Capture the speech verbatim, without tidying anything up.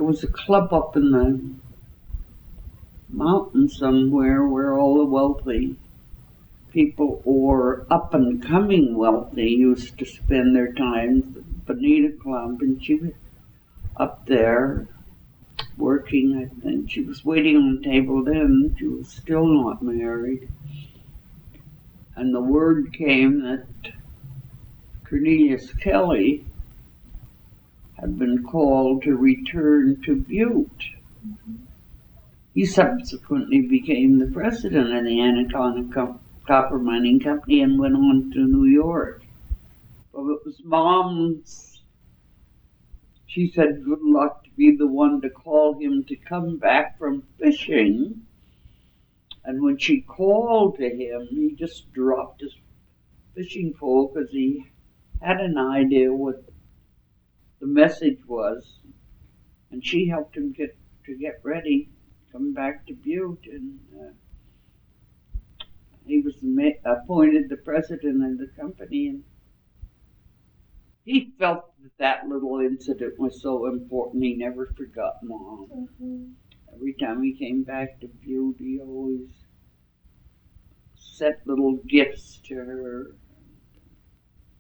there was a club up in the mountains somewhere where all the wealthy people or up and coming wealthy used to spend their time, the Bonita Club, and she was up there working, I think. She was waiting on the table then. She was still not married. And the word came that Cornelius Kelly had been called to return to Butte. Mm-hmm. He subsequently became the president of the Anaconda Com- Copper Mining Company and went on to New York. Well, it was Mom's, she said, good luck to be the one to call him to come back from fishing. And when she called to him, he just dropped his fishing pole because he had an idea what the message was. And she helped him get to get ready, come back to Butte, and uh, he was ma- appointed the president of the company. And he felt that that little incident was so important. He never forgot Mom. Mm-hmm. Every time he came back to Butte, he always sent little gifts to her.